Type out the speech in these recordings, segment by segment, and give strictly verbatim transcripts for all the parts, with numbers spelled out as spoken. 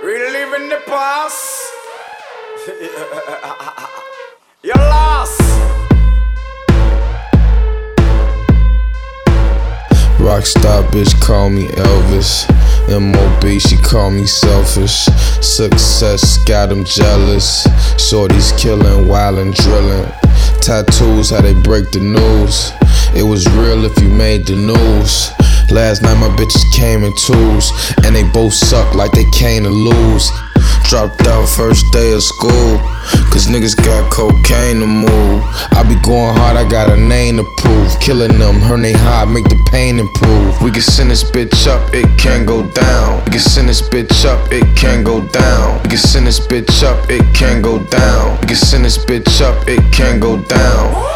Reliving the past. You're lost. Rockstar bitch call me Elvis. M O B she call me selfish. Success got 'em jealous. Shorties killing, wildin', drillin'. Tattoos how they break the news. It was real if you made the news. Last night my bitches came in twos, and they both suck like they came to lose. Dropped out first day of school, cause niggas got cocaine to move. I be going hard, I got a name to prove. Killing them, her they high, make the pain improve. We can send this bitch up, it can go down. We can send this bitch up, it can go down. We can send this bitch up, it can go down. We can send this bitch up, it can go down.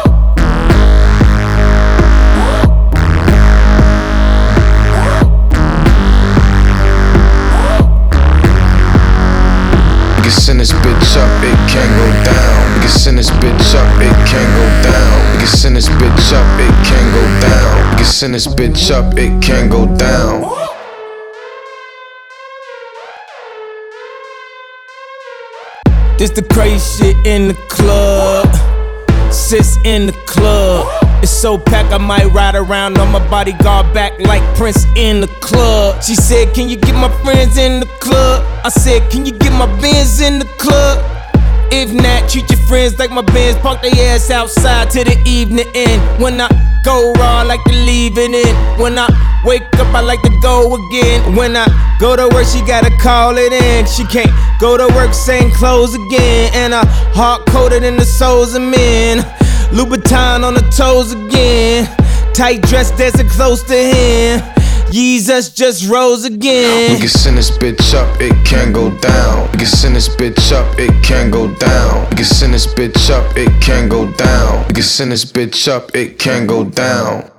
We can send this bitch up, it can go down. We can send this bitch up, it can go down. We can send this bitch up, it can go down. We can send this bitch up, it can go down. This the crazy shit in the club. Sis in the club. It's so packed I might ride around on my bodyguard back like Prince in the club. She said, can you get my friends in the club? I said, can you get my Benz in the club? If not, treat your friends like my Benz. Park their ass outside till the evening end. When I go raw, I like to leave it in. When I wake up, I like to go again. When I go to work, she gotta call it in. She can't go to work, same clothes again. And I hard-coded in the souls of men. Louboutin on the toes again. Tight dress dancing close to him. Jesus just rose again. We can send this bitch up, it can go down. We can send this bitch up, it can go down. We can send this bitch up, it can go down. We can send this bitch up, it can go down.